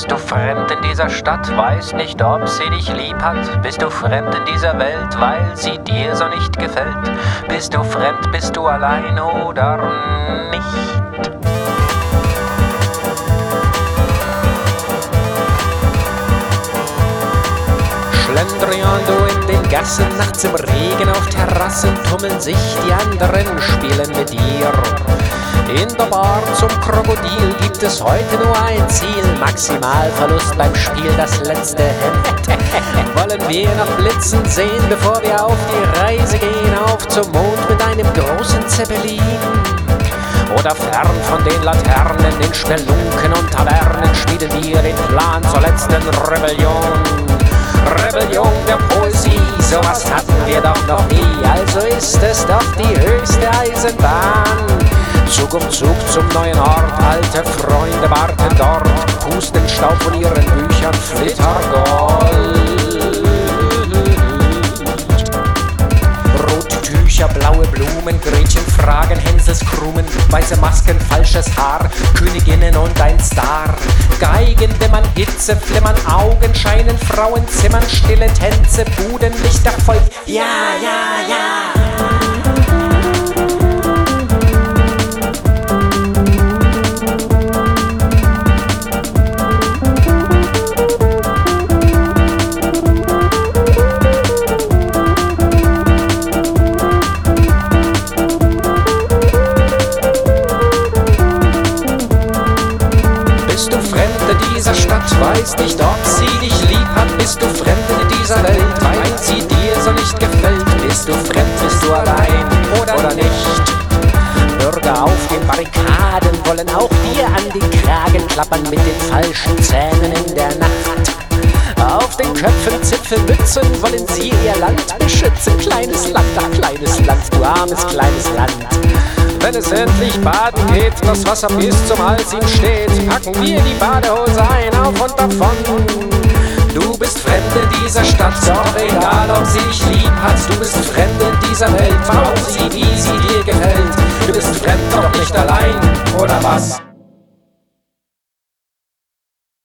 Bist du fremd in dieser Stadt, weißt nicht, ob sie dich lieb hat? Bist du fremd in dieser Welt, weil sie dir so nicht gefällt? Bist du fremd, bist du allein oder nicht? Schlendrian du in den Gassen, nachts im Regen auf Terrassen tummeln sich die anderen, spielen mit dir. In der Bar zum Krokodil gibt es heute nur ein Ziel, Maximalverlust beim Spiel, das letzte Hemd. Wollen wir nach Blitzen sehen, bevor wir auf die Reise gehen, auf zum Mond mit einem großen Zeppelin? Oder fern von den Laternen, in Spelunken und Tavernen schmieden wir den Plan zur letzten Rebellion. Rebellion der Poesie, sowas hatten wir doch noch nie, also ist es doch die höchste Eisenbahn. Zug um Zug zum neuen Ort, alte Freunde warten dort, pusten Staub von ihren Büchern, Flittergold. Rote Tücher, blaue Blumen, Gretchen fragen, Hänsels Krumen, weiße Masken, falsches Haar, Königinnen und ein Star. Geigen dämmern, Hitze flimmern, Augen scheinen, Frauen zimmern, stille Tänze, Buden, Lichter voll, ja, ja, ja. Bist du fremd in dieser Stadt, weißt nicht, ob sie dich lieb hat? Bist du fremd in dieser Welt, weil sie dir so nicht gefällt? Bist du fremd, bist du allein oder nicht? Bürger auf den Barrikaden wollen auch dir an den Kragen klappern mit den falschen Zähnen in der Nacht. Auf den Köpfen Zipfelmützen wollen sie ihr Land beschützen. Kleines Land, ach kleines Land, du armes kleines Land. Wenn es endlich baden geht, das Wasser bis zum Hals ihm steht, packen wir die Badehose ein, auf und davon. Du bist fremd in dieser Stadt, doch egal ob sie dich lieb hat. Du bist fremd in dieser Welt, bau sie, wie sie dir gefällt. Du bist fremd, doch nicht allein, oder was?